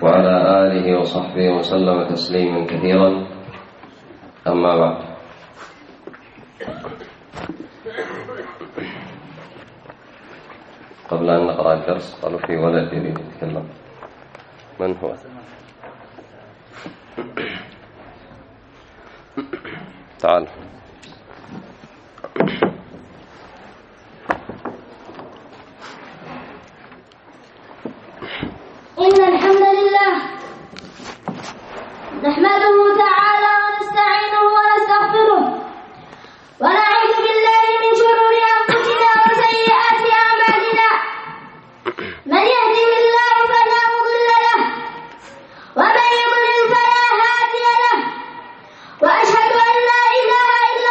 وعلى آله وصحبه وسلم تسليما كثيرا. أما بعد، قبل أن نقرأ الدرس قالوا في ولد يريد يتكلم. من هو؟ تعال. إن الحمد لله نحمده تعالى ونستعينه ونستغفره ونعوذ بالله من شرور أنفسنا وسيئات أعمالنا. من يهده الله فلا مضل له ومن يضلل فلا هادي له، وأشهد أن لا إله إلا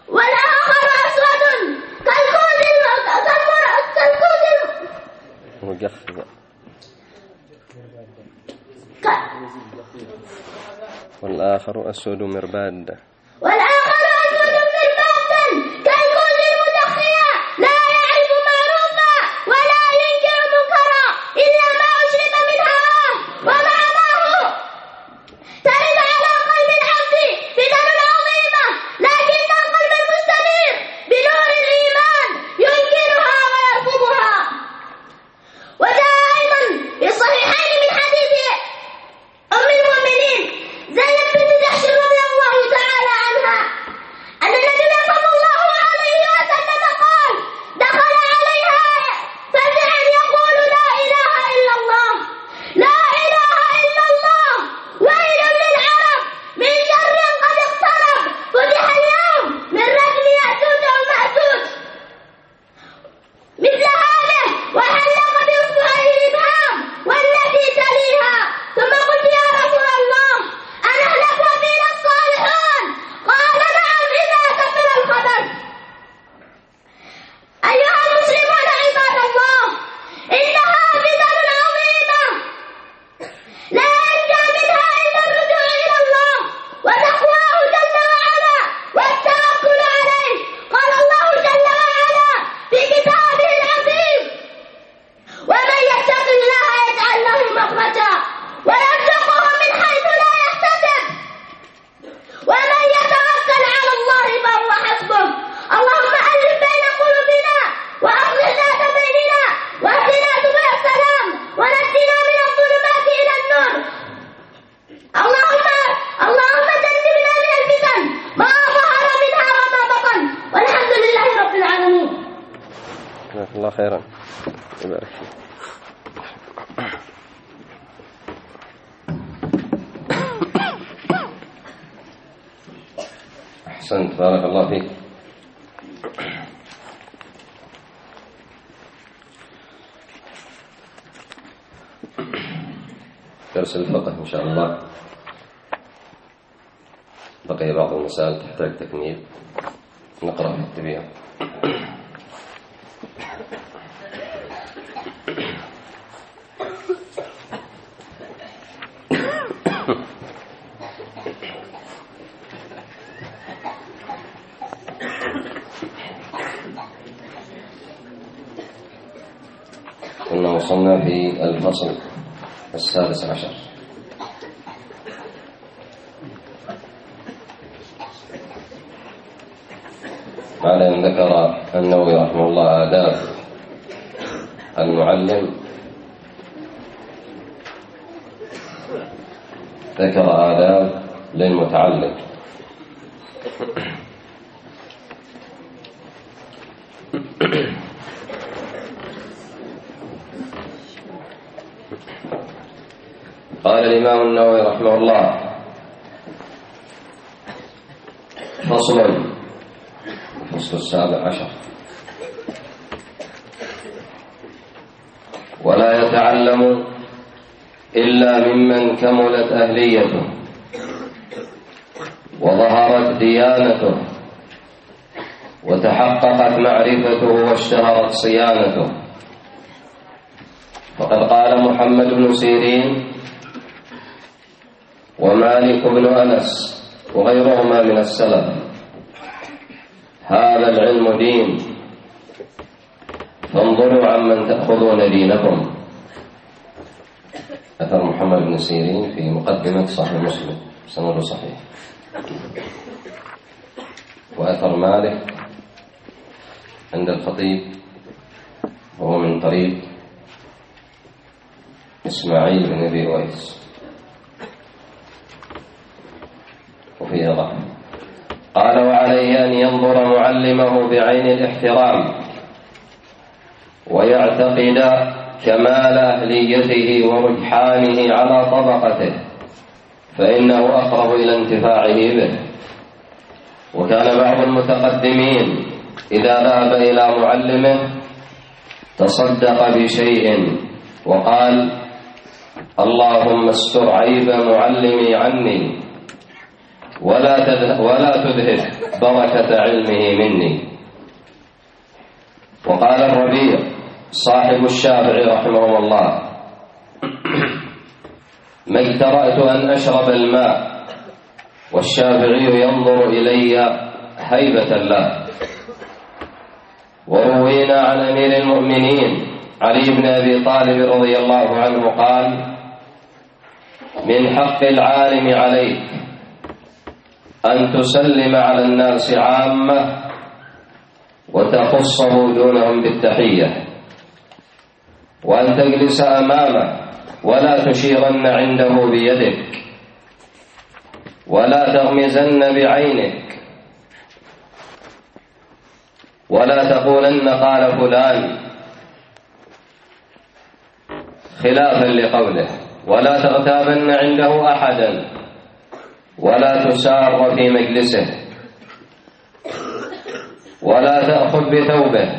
والآخر أسود كالكوز والآخر أسود مرباد كالكوز المدخية لا يعرف معروفا ولا ينكر منكرا إلا ما أشرب من هواه ومعناه ترد على قلب العبد فتن عظيمة لكن القلب المستنير بنور الإيمان ينكرها ويرفضها. وجاء أيضا في الصحيحين من حديث أم المؤمنين زينب بنت جحش رضي الله تعالى عنها أن النبي صلى الله عليه وسلم قال دخل عليها فزعا يقول لا إله إلا الله لا إله إلا الله ويل للعرب من شر قد اقترب فتح اليوم من رجم يأجوج ومأجوج مثل هذه وحلق بإصبعه الإبهام والتي تليها ثم قلت يا رسول الله أنهلك وفينا الصالحون قال نعم إذا كثر الخبث. أيها المسلمون عباد الله إنها فتن عظيمة لا ينجى منها إلا الرجوع إلى الله وتقواه جل وعلا والتوكل عليه. قال الله جل وعلا في كتابه العزيز ومن يتق الله يجعل له مخرجا ويرزقه من حيث لا يحتسب ومن يتوكل على الله فهو حسبه. اللهم ألف بين قلوبنا وأصلح ذات بيننا واهدنا سبل السلام ونجنا من الظلمات إلى النور. اللهم جنبنا من الفتن ما ظهر منها وما بطن والحمد لله رب العالمين. جزاك الله خيرا يبارك فيك. أحسنت بارك الله فيك. درس الفقه إن شاء الله بقي بعض المسائل تحتاج تكميل نقرأ في التبيان. كنا وصلنا في الفصل السادس عشر. بعد أن ذكر النووي رحمه الله آداب المعلم ذكر آداب للمتعلم. قال الإمام النووي رحمه الله فصل السابع عشر. ولا يتعلم إلا ممن كملت أهليته وظهرت ديانته وتحققت معرفته واشتهرت صيانته. فقد قال محمد بن سيرين ومالك بن أنس وغيرهما من السلف هذا العلم دين فانظروا عمن تأخذون دينكم. أثر محمد بن سيرين في مقدمة صحيح مسلم سند صحيح. وأثر مالك عند الخطيب وهو من طريق إسماعيل بن أبي أويس وفيه ضعف. قال وعليه أن ينظر معلمه بعين الاحترام ويعتقد كمال أهليته ورجحانه على طبقته فإنه أقرب إلى انتفاعه به. وكان بعض المتقدمين إذا ذهب إلى معلمه تصدق بشيء وقال اللهم استر عيب معلمي عني ولا تذهب بركة علمه مني. وقال الربيع صاحب الشافعي رحمه الله: ما اجترأت أن أشرب الماء والشافعي ينظر إلي هيبة له. وروينا عن أمير المؤمنين علي بن أبي طالب رضي الله عنه قال: من حق العالم عليك أن تسلم على الناس عامة وتخصه دونهم بالتحية، وأن تجلس أمامه ولا تشيرن عنده بيدك ولا تغمزن بعينك ولا تقولن قال فلان خلافا لقوله، ولا تغتابن عنده أحدا ولا تسار في مجلسه ولا تأخذ بثوبه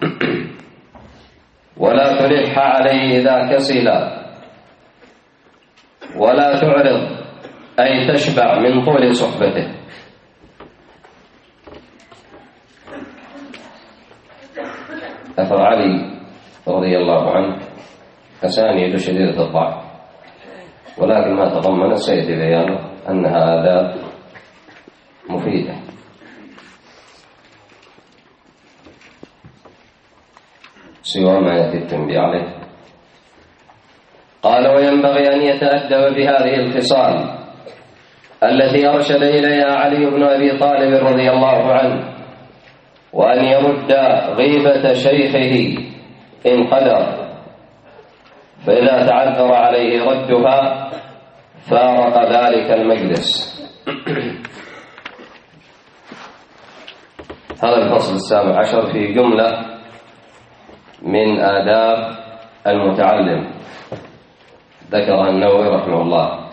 ولا تلح عليه إذا كسل ولا تعرض أي تشبع من طول صحبته. أثر علي رضي الله عنه أسانيد شديدة الضعف، ولكن ما تضمن سيأتي بيانه أنها آداب مفيدة. سوى ما يأتي التنبيه عليه. قال: وينبغي أن يتأدب بهذه الخصال التي أرشد إليها علي بن أبي طالب رضي الله عنه، وأن يرد غيبة شيخه إن قدر، فإذا تعذر عليه ردها فارق ذلك المجلس. هذا الفصل 17 في جملة من آداب المتعلم ذكرها النووي رحمه الله.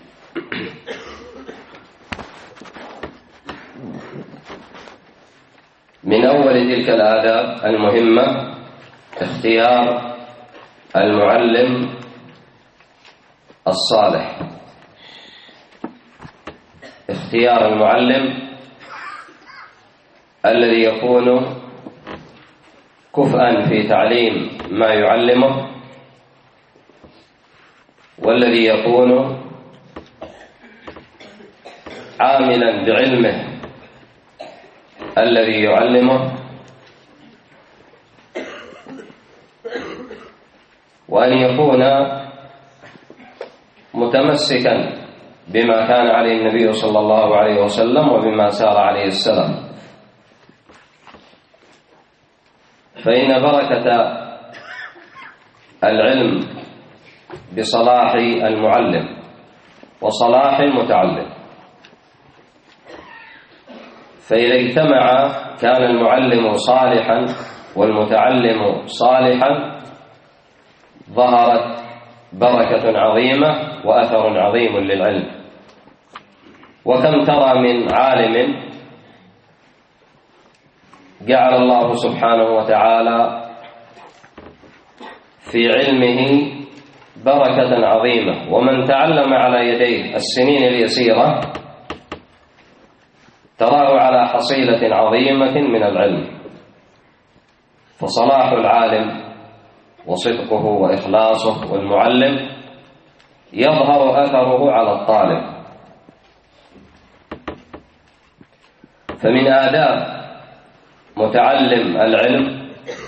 من أول تلك الآداب المهمة اختيار المعلم الصالح. اختيار المعلم الذي يكون كفءا في تعليم ما يعلمه، والذي يكون عاملا بعلمه الذي يعلمه، وأن يكون متمسكا بما كان عليه النبي صلى الله عليه وسلم وبما سار عليه السلف، فإن بركة العلم بصلاح المعلم وصلاح المتعلم، فإذا اجتمع كان المعلم صالحا والمتعلم صالحا ظهرت بركة عظيمة وأثر عظيم للعلم. وكم ترى من عالم جعل الله سبحانه وتعالى في علمه بركة عظيمة، ومن تعلم على يديه السنين اليسيرة تراه على حصيلة عظيمة من العلم. فصلاح العالم وصدقه وإخلاصه والمعلم يظهر أثره على الطالب. فمن آداب متعلم العلم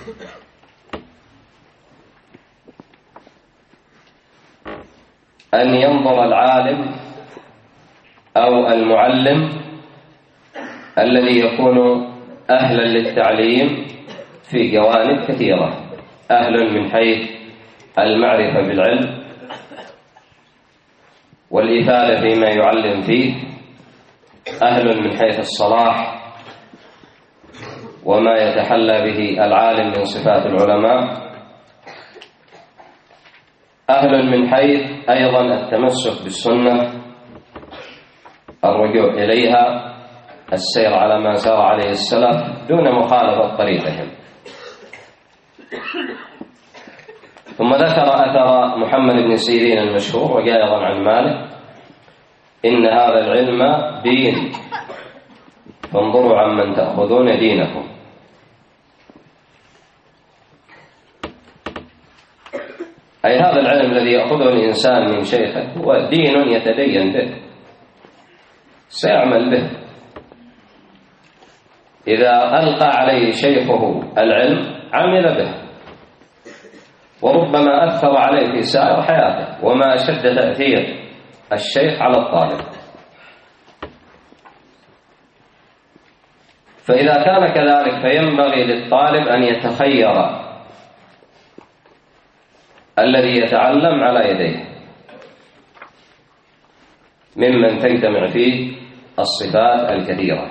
أن ينظر العالم أو المعلم الذي يكون أهلا للتعليم في جوانب كثيرة: أهل من حيث المعرفة بالعلم والإفادة فيما يعلم فيه، أهل من حيث الصلاح وما يتحلى به العالم من صفات العلماء، أهل من حيث أيضا التمسك بالسنة، الرجوع إليها، السير على ما سار عليه السلف دون مخالفة طريقهم. ثم ذكر أثر محمد بن سيرين المشهور وجاء أيضا عن مالك: إن هذا العلم دين، فانظروا عمن تأخذون دينكم. أي هذا العلم الذي يأخذه الإنسان من شيخه هو دين يتدين به، سيعمل به. إذا ألقى عليه شيخه العلم عمل به، وربما أثر عليه في سائر حياته. وما أشد تأثير الشيخ على الطالب. فإذا كان كذلك فينبغي للطالب أن يتخير الذي يتعلم على يديه ممن تجتمع فيه الصفات الكثيرة.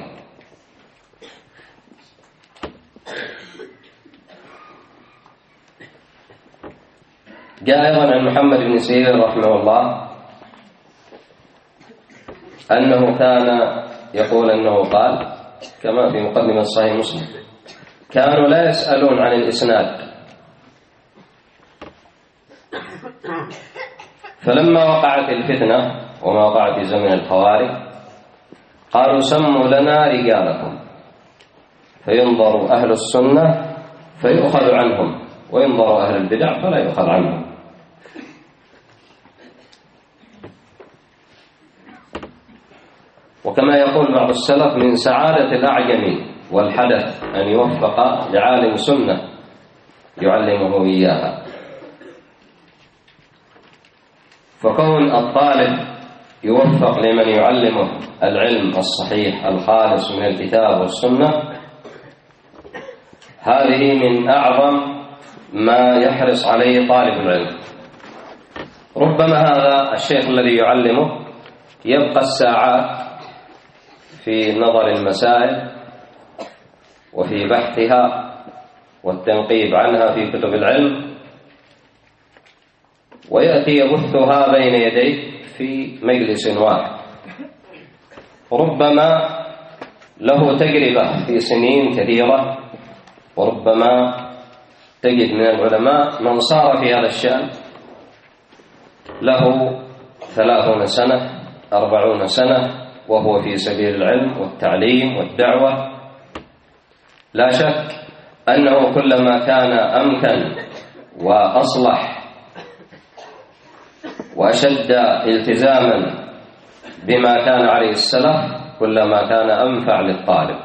جاء أيضا عن محمد بن سيرين رحمه الله أنه كان يقول أنه قال كما في مقدمة صحيح مسلم: كانوا لا يسألون عن الإسناد، فلما وقعت الفتنة وما وقع في زمن الخوارج قالوا: سموا لنا رجالكم، فينظر أهل السنة فيؤخذ عنهم، وينظر أهل البدع فلا يؤخذ عنهم. وكما يقول بعض السلف: من سعادة الأعجم والحدث أن يوفق لعالم سنة يعلمه إياها. فكون الطالب يوفق لمن يعلمه العلم الصحيح الخالص من الكتاب والسنة، هذه من أعظم ما يحرص عليه طالب العلم. ربما هذا الشيخ الذي يعلمه يبقى الساعات في نظر المسائل وفي بحثها والتنقيب عنها في كتب العلم، ويأتي يبثها بين يديه في مجلس واحد. ربما له تجربة في سنين كثيرة، وربما تجد من العلماء من صار في هذا الشأن له 30 سنة 40 سنة وهو في سبيل العلم والتعليم والدعوة. لا شك أنه كلما كان أمكن وأصلح وأشد التزاما بما كان عليه السلف كلما كان أنفع للطالب.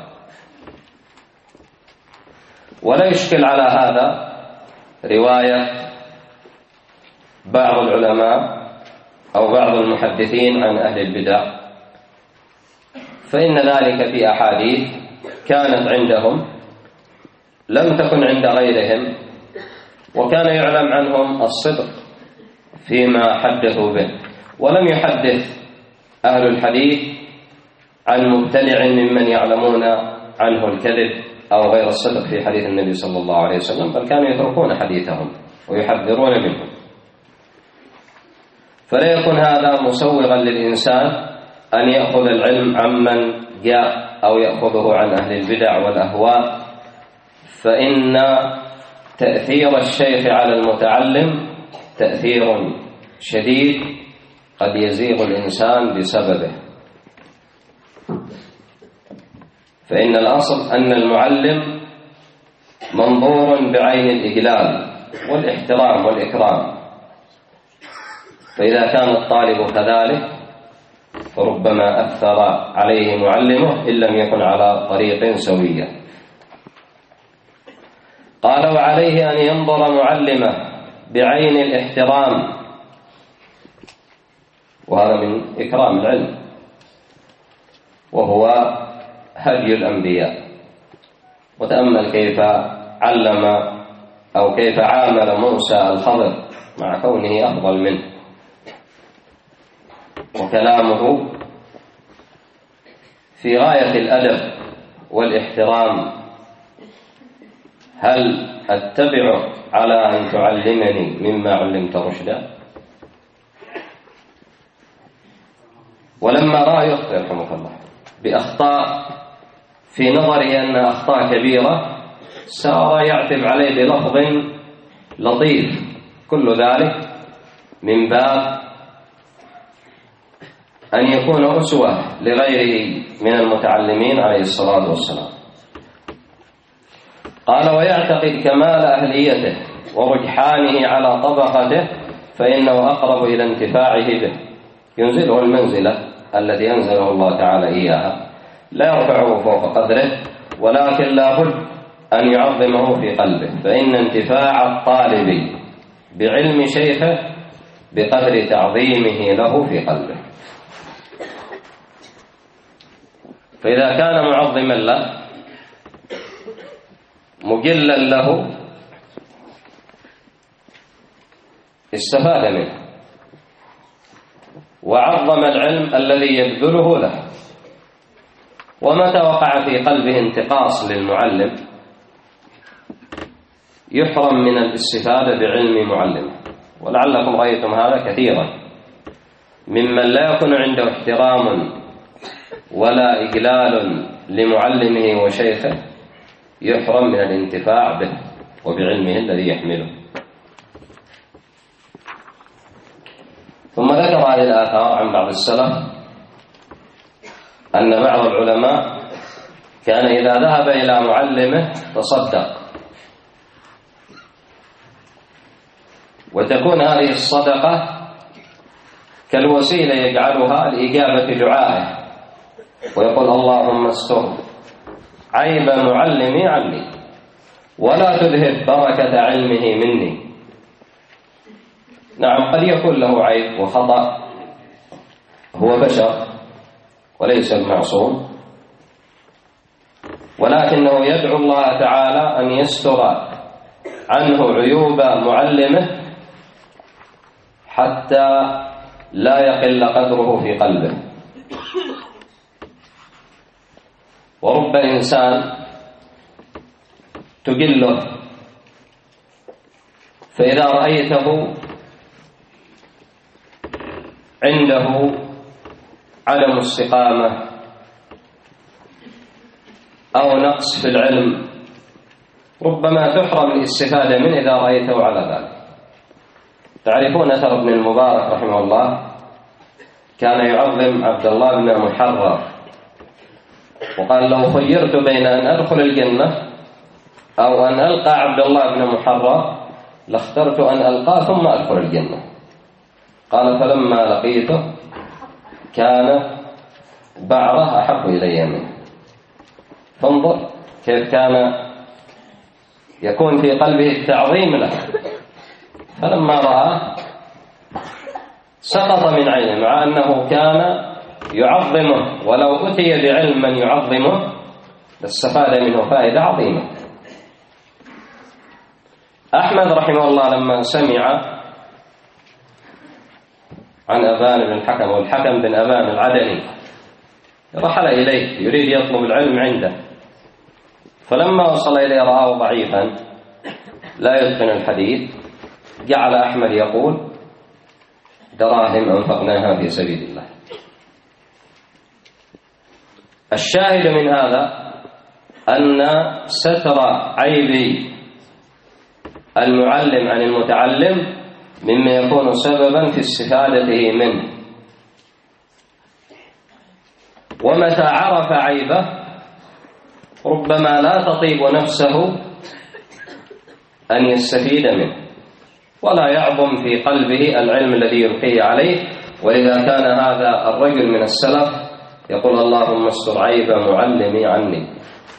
ولا يشكل على هذا رواية بعض العلماء أو بعض المحدثين عن أهل البدع، فإن ذلك في أحاديث كانت عندهم لم تكن عند غيرهم، وكان يعلم عنهم الصدق فيما حدثوا به. ولم يحدث أهل الحديث عن مبتدع ممن يعلمون عنه الكذب أو غير الصدق في حديث النبي صلى الله عليه وسلم، بل كانوا يتركون حديثهم ويحذرون منه. فلا يكون هذا مسوغا للإنسان أن يأخذ العلم عمن جاء أو يأخذه عن أهل البدع والأهواء، فإن تأثير الشيخ على المتعلم تأثير شديد قد يزيغ الإنسان بسببه. فإن الأصل أن المعلم منظور بعين الإجلال والاحترام والإكرام، فإذا كان الطالب كذلك فربما أثر عليه معلمه إن لم يكن على طريق سوية. قال: وعليه أن ينظر معلمه بعين الاحترام، وهذا من إكرام العلم، وهو هدي الأنبياء. وتأمل كيف علم أو كيف عامل موسى الخضر مع كونه أفضل منه، وكلامه في غاية الأدب والاحترام: هل أتبعك على أن تعلمني مما علمت رشدا؟ ولما رأى يرحمك الله بأخطاء في نظره أن أخطاء كبيرة سار يعتب عليه بلفظ لطيف، كل ذلك من باب أن يكون أسوة لغيره من المتعلمين عليه الصلاة والسلام. قال: ويعتقد كمال أهليته ورجحانه على طبقته، فإنه أقرب إلى انتفاعه به، ينزله المنزلة التي أنزله الله تعالى إياها، لا يرفعه فوق قدره، ولكن لا بد أن يعظمه في قلبه، فإن انتفاع الطالب بعلم شيخه بقدر تعظيمه له في قلبه. فإذا كان معظما له مجلا له استفاد منه وعظم العلم الذي يبذله له. ومتى وقع في قلبه انتقاص للمعلم يحرم من الاستفادة بعلم معلمه. ولعلكم رأيتم هذا كثيرا ممن لا يكون عنده احترام ولا إجلال لمعلمه وشيخه، يحرم من الانتفاع به وبعلمه الذي يحمله. ثم ذكر هذه الآثار عن بعض السلف أن بعض العلماء كان إذا ذهب إلى معلمه تصدق، وتكون هذه الصدقة كالوسيلة يجعلها لإجابة دعائه، ويقول: اللهم استر عيب معلمي عني ولا تذهب بركة علمه مني. نعم، قد يكون له عيب وخطأ، هو بشر وليس المعصوم، ولكنه يدعو الله تعالى أن يستر عنه عيوب معلمه حتى لا يقل قدره في قلبه. ورب إنسان تجله، فإذا رأيته عنده عدم استقامة أو نقص في العلم ربما تحرم الاستفادة منه إذا رأيته على ذلك. تعرفون أثر ابن المبارك رحمه الله، كان يعظم عبد الله بن محرر، وقال: لو خيرت بين أن أدخل الجنة أو أن ألقى عبد الله بن محرر لاخترت أن ألقاه ثم أدخل الجنة. قال: فلما لقيته كان بعره أحب إلي منه. فانظر كيف كان يكون في قلبه التعظيم له، فلما رآه سقط من عينه، مع أنه كان يعظمه، ولو أتي بعلم من يعظمه لاستفاد منه فائدة عظيمة. أحمد رحمه الله لما سمع عن أبان بن الحكم، والحكم بن أبان العدني، رحل إليه يريد يطلب العلم عنده، فلما وصل إليه رآه ضعيفا لا يتقن الحديث، جعل أحمد يقول: دراهم أنفقناها في سبيل الله. الشاهد من هذا أن ستر عيب المعلم عن المتعلم مما يكون سببا في استفادته منه. ومتى عرف عيبه ربما لا تطيب نفسه أن يستفيد منه، ولا يعظم في قلبه العلم الذي يلقيه عليه. ولذا كان هذا الرجل من السلف يقول: اللهم استر عيب معلمي عني.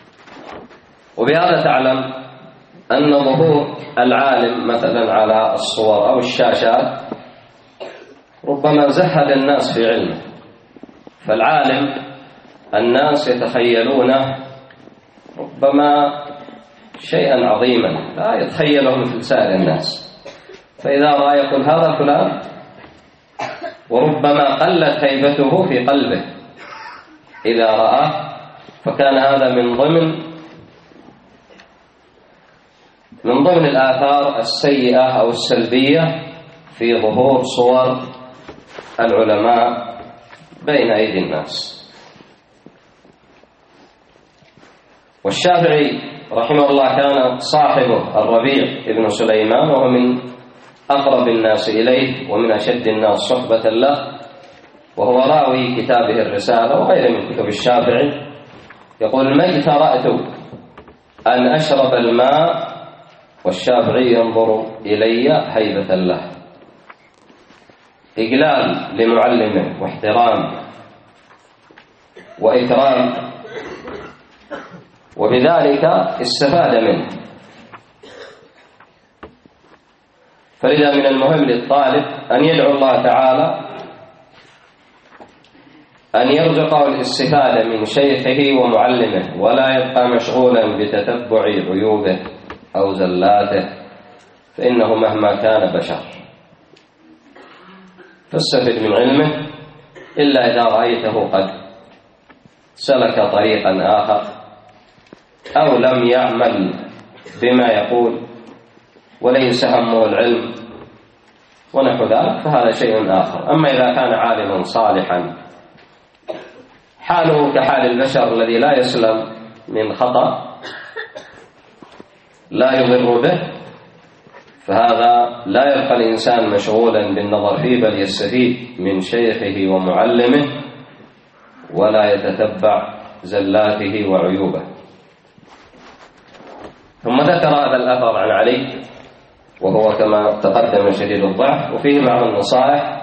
وبهذا تعلم أن ظهور العالم مثلا على الصور أو الشاشات ربما زهد الناس في علمه. فالعالم الناس يتخيلونه ربما شيئا عظيما لا يتخيله مثل سائر الناس، فإذا رأى يقول: هذا فلان، وربما قلت هيبته في قلبه إذا رآه. فكان هذا من ضمن الآثار السيئة أو السلبية في ظهور صور العلماء بين أيدي الناس. والشافعي رحمه الله كان صاحبه الربيع ابن سليمان، وهو من أقرب الناس إليه ومن أشد الناس صحبة له، وهو راوي كتابه الرسالة وغيره من كتب الشافعي، يقول: ما اجترأت أن أشرب الماء والشافعي ينظر إلي هيبة له، إجلال لمعلمه واحترام وإكرام، وبذلك استفاد منه. فلذا من المهم للطالب أن يدعو الله تعالى أن يرزقه الاستفادة من شيخه ومعلمه، ولا يبقى مشغولا بتتبع عيوبه أو زلاته، فإنه مهما كان بشر. فاستفد من علمه، إلا إذا رأيته قد سلك طريقا آخر أو لم يعمل بما يقول وليس همه العلم ونحو ذلك، فهذا شيء آخر. أما إذا كان عالما صالحا حاله كحال البشر الذي لا يسلم من خطأ لا يضر به، فهذا لا يبقى الإنسان مشغولا بالنظر فيه، بل يستفيد من شيخه ومعلمه ولا يتتبع زلاته وعيوبه. ثم ذكر هذا الأثر عن علي، وهو كما تقدم شديد الضعف، وفيه بعض النصائح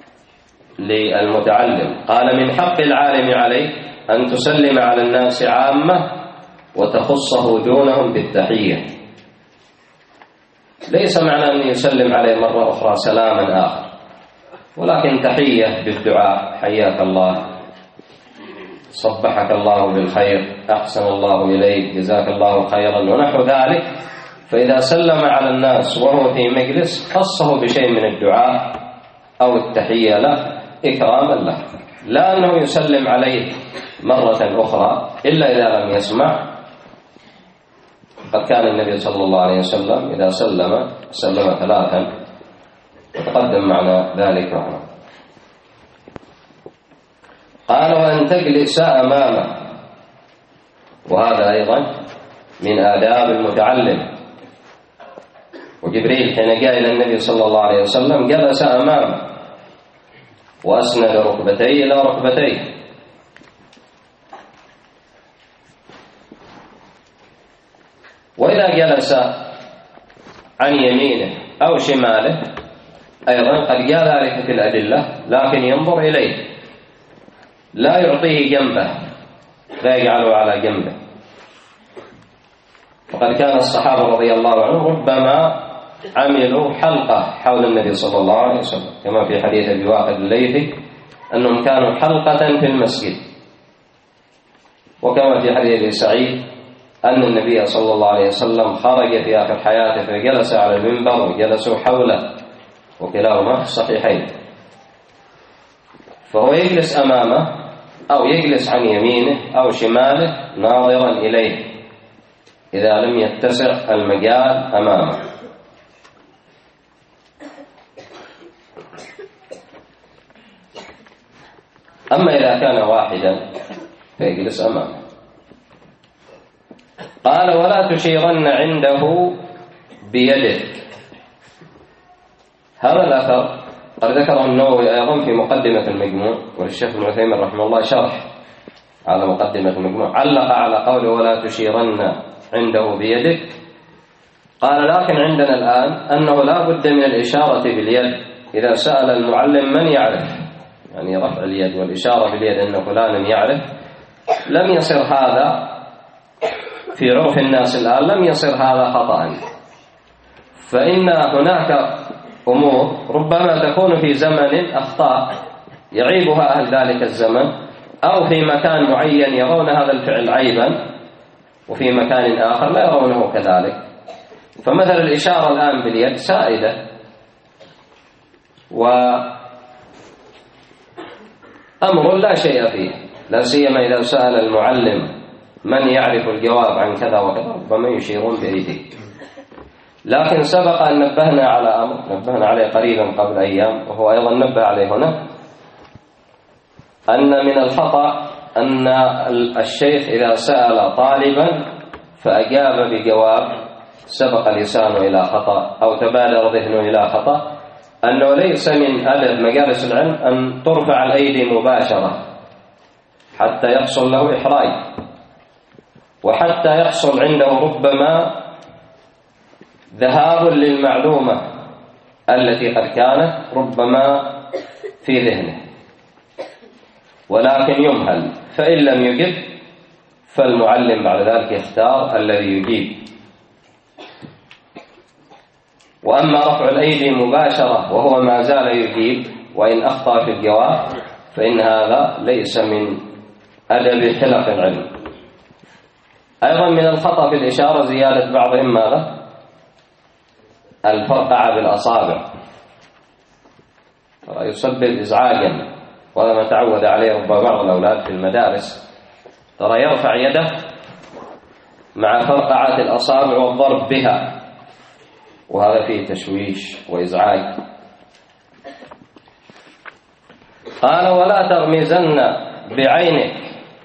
للمتعلم. قال: من حق العالم عليك أن تسلم على الناس عامة وتخصه دونهم بالتحية. ليس معنى أن يسلم عليه مرة أخرى سلاما آخر، ولكن تحية بالدعاء: حياك الله، صبحك الله بالخير، أحسن الله إليك، جزاك الله خيرا، ونحو ذلك. فإذا سلم على الناس وهو في مجلس خصه بشيء من الدعاء أو التحية له إكراما له، لا أنه يسلم عليه مرة أخرى إلا إذا لم يسمع. قد كان النبي صلى الله عليه وسلم إذا سلم ثلاثا، وتقدم معنا ذلك معنا. قال: وأن تجلس أمامه، وهذا أيضا من آداب المتعلم. وجبريل حين جاء إلى النبي صلى الله عليه وسلم جلس أمامه وأسند ركبتيه إلى ركبتيه، وإذا جلس عن يمينه أو شماله أيضا قد جاء ذلك في الأدلة، لكن ينظر إليه، لا يعطيه جنبه، لا يجعله على جنبه. وقد كان الصحابة رضي الله عنهم ربما عملوا حلقة حول النبي صلى الله عليه وسلم، كما في حديث أبي واقد الليثي أنهم كانوا حلقة في المسجد، وكما في حديث أبي سعيد أن النبي صلى الله عليه وسلم خرج في آخر حياته فجلس على المنبر وجلسوا حوله، وكلاهما في الصحيحين. فهو يجلس أمامه أو يجلس عن يمينه أو شماله ناظرا إليه إذا لم يتسع المجال أمامه. أما إذا كان واحدا فيجلس أمامه. قال: ولا تشيرن عنده بيدك. هذا الأثر قد ذكره النووي أيضا في مقدمة المجموع، والشيخ ابن عثيمين رحمه الله شرح على مقدمة المجموع، علق على قوله ولا تشيرن عنده بيدك. قال: لكن عندنا الآن أنه لا بد من الإشارة باليد إذا سأل المعلم من يعرف، يعني رفع اليد والإشارة باليد أن فلانا يعرف. لم يصير هذا في عرف الناس الآن، لم يصير هذا خطأ، فإن هناك أمور ربما تكون في زمن أخطاء يعيبها أهل ذلك الزمن، أو في مكان معين يرون هذا الفعل عيبا وفي مكان آخر لا يرونه كذلك. فمثل الإشارة الآن باليد سائدة، وأمر لا شيء فيه، لا سيما إذا سأل المعلم من يعرف الجواب عن كذا وكذا ربما يشيرون بأيديه. لكن سبق أن نبهنا على أمر نبهنا عليه قريبا قبل أيام، وهو أيضا نبه عليه هنا، أن من الخطأ أن الشيخ إذا سأل طالبا فأجاب بجواب سبق لسانه إلى خطأ أو تبادر ذهنه إلى خطأ، أنه ليس من أدب مجالس العلم أن ترفع الأيدي مباشرة حتى يحصل له إحراج، وحتى يحصل عنده ربما ذهاب للمعلومة التي قد كانت ربما في ذهنه، ولكن يمهل، فإن لم يجب فالمعلم بعد ذلك يختار الذي يجيب. وأما رفع الأيدي مباشرة وهو ما زال يجيب وإن أخطأ في الجواب فإن هذا ليس من أدب حلق العلم. أيضا من الخطأ في الإشارة زيادة بعضهم ماذا؟ الفرقعة بالأصابع، يسبب إزعاجا، وهذا ما تعود عليه ربما بعض الأولاد في المدارس، ترى يرفع يده مع فرقعة الأصابع والضرب بها، وهذا فيه تشويش وإزعاج. قال ولا تغمزن بعينك،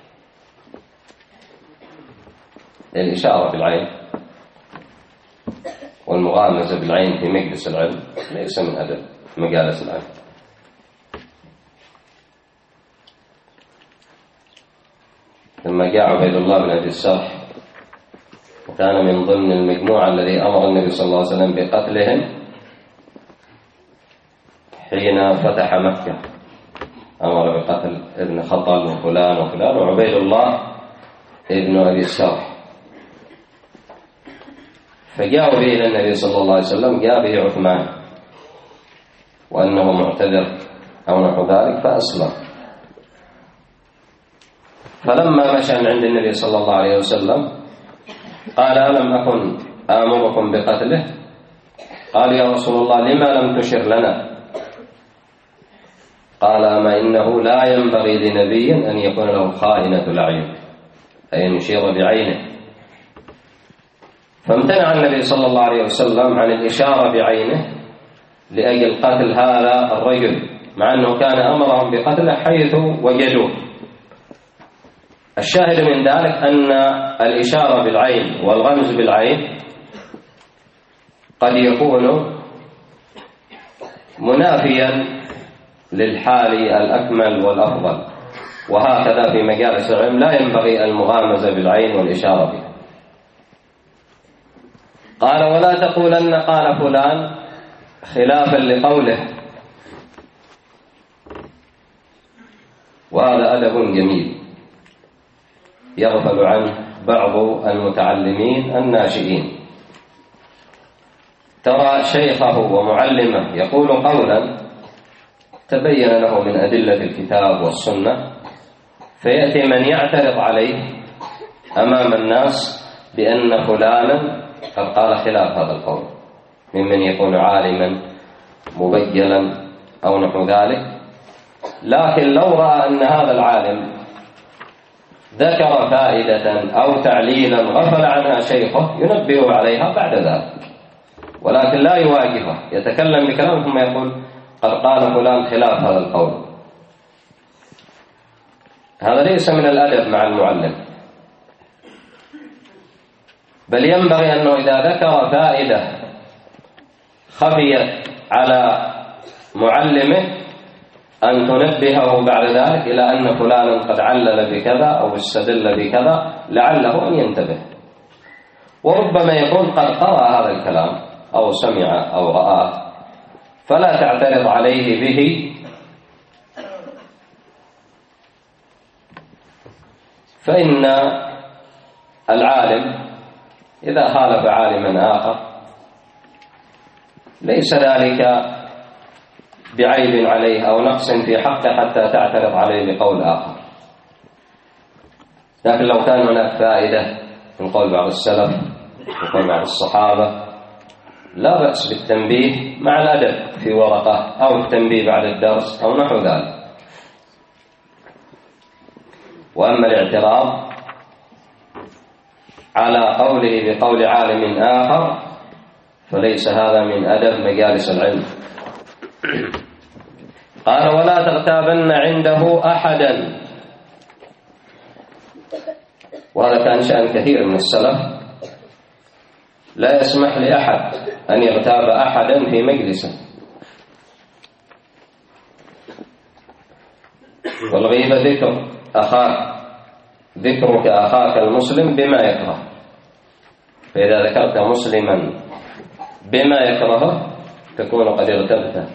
الإشارة بالعين والمغامزة بالعين في مجلس العلم ليس من أدب مجالس العلم. لما جاء عبيد الله بن أبي السرح وكان من ضمن المجموعة الذي أمر النبي صلى الله عليه وسلم بقتلهم حين فتح مكة، أمر بقتل ابن خطل وفلان وفلان، وعبيد الله ابن أبي السرح، فجاءوا به إلى النبي صلى الله عليه وسلم، جاء به عثمان وأنه معتذر أو نحو ذلك فأسلم. فلما مشى عند النبي صلى الله عليه وسلم قال ألم أكن آمركم بقتله؟ قال يا رسول الله لما لم تشر لنا؟ قال أما إنه لا ينبغي لنبي أن يكون له خائنة الأعين، أي أن يشير بعينه. فامتنع النبي صلى الله عليه وسلم عن الإشارة بعينه لأجل قتل هذا الرجل، مع أنه كان أمرهم بقتله حيث وجدوه. الشاهد من ذلك أن الإشارة بالعين والغمز بالعين قد يكون منافيا للحال الأكمل والأفضل، وهكذا في مجالس العلم لا ينبغي المغامزة بالعين والإشارة بها. قال ولا تقولن قال فلان خلافا لقوله، وهذا أدب جميل يغفل عنه بعض المتعلمين الناشئين. ترى شيخه ومعلمه يقول قولا تبين له من أدلة الكتاب والسنة، فيأتي من يعترض عليه أمام الناس بأن فلانا قد قال خلاف هذا القول، ممن يكون عالما مبجلا أو نحو ذلك. لكن لو رأى أن هذا العالم ذكر فائدة أو تعليلا غفل عنها شيخه ينبه عليها بعد ذلك، ولكن لا يواجهه، يتكلم بكلام ثم يقول قد قال فلان خلاف هذا القول. هذا ليس من الأدب مع المعلم، بل ينبغي أنه إذا ذكر فائدة خفيت على معلمه أن تنبهه بعد ذلك إلى أن فلانا قد علل بكذا أو استدل بكذا لعله أن ينتبه. وربما يكون قد قرأ هذا الكلام أو سمع أو رآه، فلا تعترض عليه به، فإن العالم إذا خالف عالما آخر ليس ذلك بعيب عليه أو نقص في حقه حتى تعترض عليه بقول آخر. لكن لو كان هناك فائدة من قول بعض السلف وقول بعض الصحابة لا بأس بالتنبيه مع الأدب في ورقة أو التنبيه بعد الدرس أو نحو ذلك. وأما الاعتراض على قوله بقول عالم آخر فليس هذا من أدب مجالس العلم. قال ولا تغتابن عنده أحدا، وهذا كان شأن كثير من السلف، لا يسمح لأحد أن يغتاب أحدا في مجلسه، والغيبة ذكرك أخاك المسلم بما يكره، فإذا ذكرت مسلما بما يكرهه تكون قد اغتبته.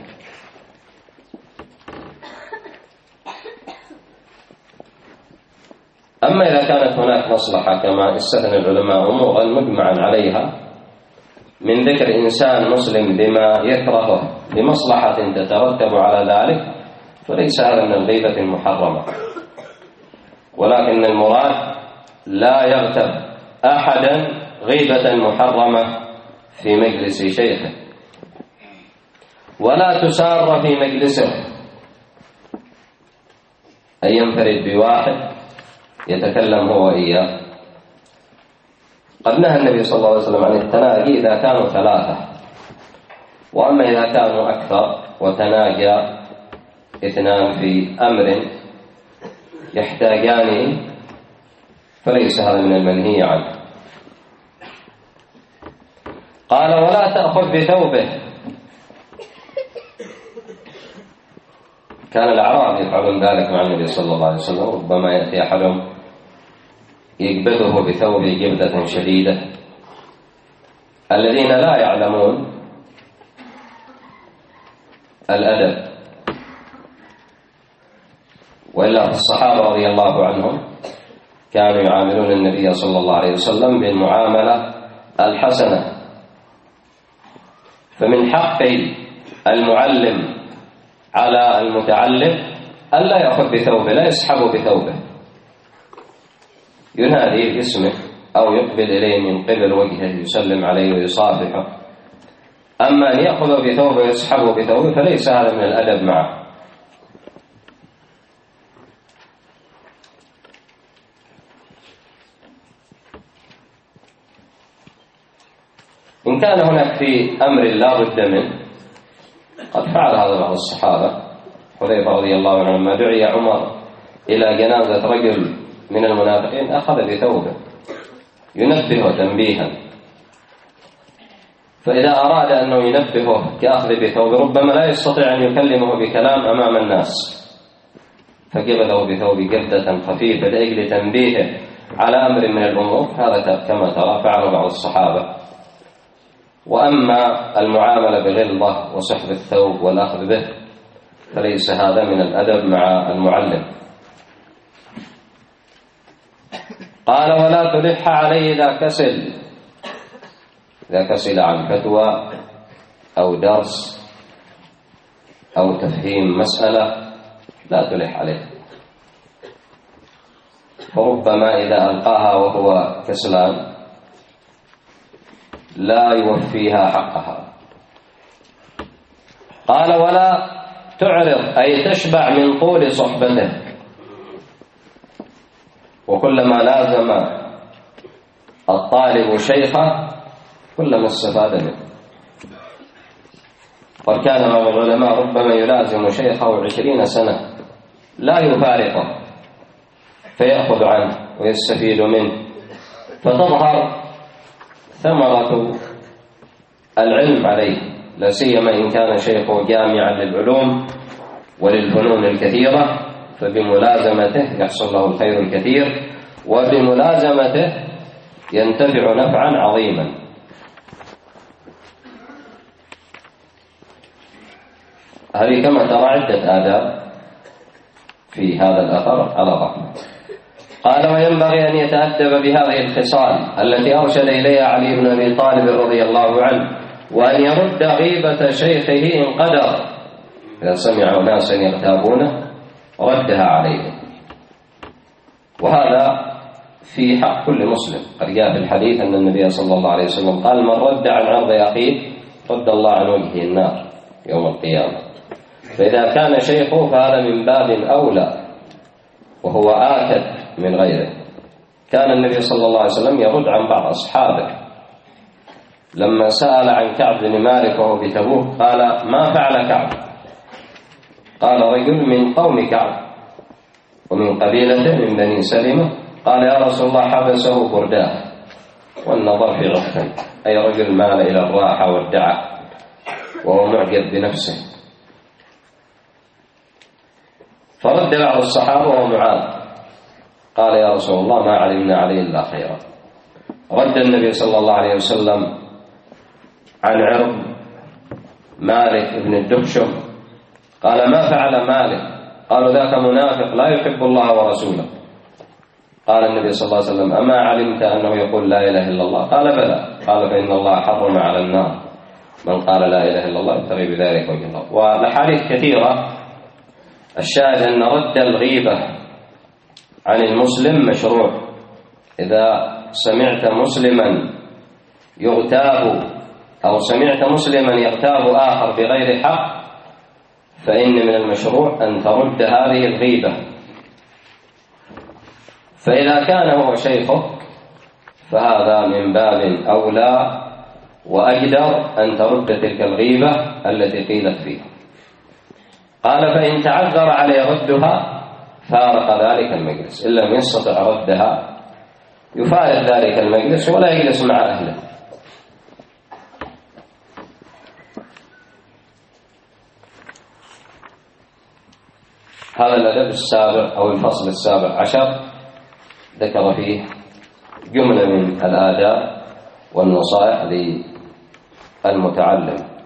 أما إذا كانت هناك مصلحة كما استثنى العلماء أمورا مجمعا عليها من ذكر إنسان مسلم بما يكرهه لمصلحة تترتب على ذلك فليس هذا من الغيبة المحرمة، ولكن المراد لا يغتب أحدا غيبة محرمة في مجلس شيخه، ولا تسار في مجلسه أن ينفرد بواحد يتكلم هو وإياه. قد نهى النبي صلى الله عليه وسلم عن التناجي إذا كانوا ثلاثة، وأما إذا كانوا أكثر وتناجى اثنان في أمر يحتاجانه فليس هذا من المنهي عنه. قال ولا تأخذ بثوبه. كان الأعراب يفعلون ذلك مع النبي صلى الله عليه وسلم، ربما يأتي أحدهم يقبضه بثوبه قبضة شديدة. الذين لا يعلمون الأدب، وإلا في الصحابة رضي الله عنهم كانوا يعاملون النبي صلى الله عليه وسلم بالمعاملة الحسنة. فمن حق المعلم على المتعلم ألا يأخذ بثوبه، لا يسحب بثوبه، ينادي باسمه أو يقبل إليه من قبل وجهه يسلم عليه ويصافحه. أما أن يأخذ بثوبه ويسحبه بثوبه فليس هذا من الأدب معه. إن كان هناك في أمر لا بد منه، قد فعل هذا بعض الصحابة. حذيفة رضي الله عنه لما دعي عمر إلى جنازة رجل من المنافقين أخذ بثوبه ينبهه تنبيها، فإذا أراد أنه ينبهه كأخذ بثوبه ربما لا يستطيع أن يكلمه بكلام أمام الناس، فقبله بثوب قبضة خفيفة لأجل تنبيهه على أمر من الأمور. هذا كما ترى فعل بعض الصحابة. وأما المعاملة بغلظة وسحب الثوب والأخذ به فليس هذا من الأدب مع المعلم. قال ولا تلح عليه إذا كسل عن فتوى أو درس أو تفهيم مسألة لا تلح عليه، فربما إذا ألقاها وهو كسلان لا يوفيها حقها. قال ولا تعرض أي تشبع من طول صحبته، وكلما لازم الطالب شيخه كلما استفاد منه. وكان بعض العلماء ربما يلازم شيخه 20 سنة لا يفارقه فيأخذ عنه ويستفيد منه، فتظهر ثمرة العلم عليه، لا سيما إن كان شيخه جامعا للعلوم وللفنون الكثيرة، فبملازمته يحصل له الخير الكثير، وبملازمته ينتفع نفعا عظيما. هذه كما ترى عدة آداب في هذا الأثر على ظهره. قال وينبغي أن يتأدب بهذه الخصال التي أرشد إليها علي بن أبي طالب رضي الله عنه، وأن يرد غيبة شيخه إن قدر، إذا سمع ناسا يغتابونه ردها عليهم. وهذا في حق كل مسلم. قد جاء في الحديث أن النبي صلى الله عليه وسلم قال من رد عن عرض أخيه رد الله عن وجهه النار يوم القيامة. فإذا كان شيخه فهذا من باب أولى وهو آكد من غيره. كان النبي صلى الله عليه وسلم يرد عن بعض أصحابه. لما سأل عن كعب بن مالك وهو بتبوك قال ما فعل كعب؟ قال رجل من قوم كعب ومن قبيلته من بني سلمة. قال يا رسول الله حبسه برداه، والنظر في غفله، أي رجل مال إلى الراحة والدعة وهو معجب بنفسه. فرد بعض الصحابة وهو معاذ قال يا رسول الله ما علمنا عليه إلا خيرا. رد النبي صلى الله عليه وسلم عن عرض مالك بن الدبشم قال ما فعل مالك؟ قالوا ذاك منافق لا يحب الله ورسوله. قال النبي صلى الله عليه وسلم أما علمت أنه يقول لا إله إلا الله؟ قال بلى. قال فإن الله حرم على النار من قال لا إله إلا الله يبتغي بذلك وجه الله. والأحاديث كثيرة. الشاهد أن رد الغيبة عن المسلم مشروع. إذا سمعت مسلما يغتاب أو سمعت مسلما يغتاب آخر بغير حق فإن من المشروع أن ترد هذه الغيبة. فإذا كان هو شيخك فهذا من باب أولى وأجدر أن ترد تلك الغيبة التي قيلت فيها. قال فإن تعذر عليه ردها فارق ذلك المجلس، إن لم يستطع ردها يفارق ذلك المجلس ولا يجلس مع أهله. هذا الأدب السابع أو الفصل السابع عشر ذكر فيه جملة من الآداب والنصائح للمتعلم.